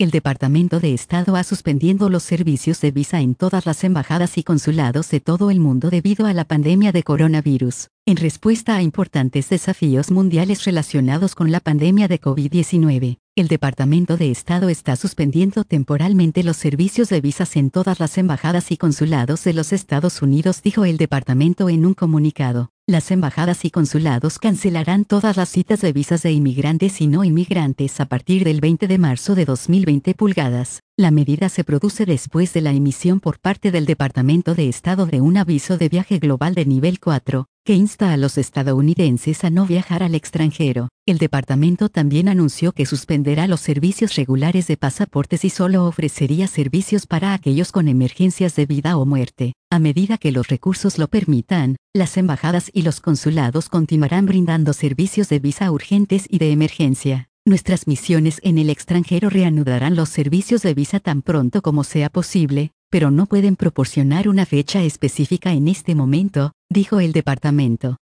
El Departamento de Estado ha suspendido los servicios de visa en todas las embajadas y consulados de todo el mundo debido a la pandemia de coronavirus, en respuesta a importantes desafíos mundiales relacionados con la pandemia de COVID-19. El Departamento de Estado está suspendiendo temporalmente los servicios de visas en todas las embajadas y consulados de los Estados Unidos, dijo el departamento en un comunicado. Las embajadas y consulados cancelarán todas las citas de visas de inmigrantes y no inmigrantes a partir del 20 de marzo de 2020 pulgadas. La medida se produce después de la emisión por parte del Departamento de Estado de un aviso de viaje global de nivel 4, que insta a los estadounidenses a no viajar al extranjero. El departamento también anunció que suspenderá los servicios regulares de pasaportes y solo ofrecería servicios para aquellos con emergencias de vida o muerte. A medida que los recursos lo permitan, las embajadas y los consulados continuarán brindando servicios de visa urgentes y de emergencia. Nuestras misiones en el extranjero reanudarán los servicios de visa tan pronto como sea posible, pero no pueden proporcionar una fecha específica en este momento, dijo el departamento.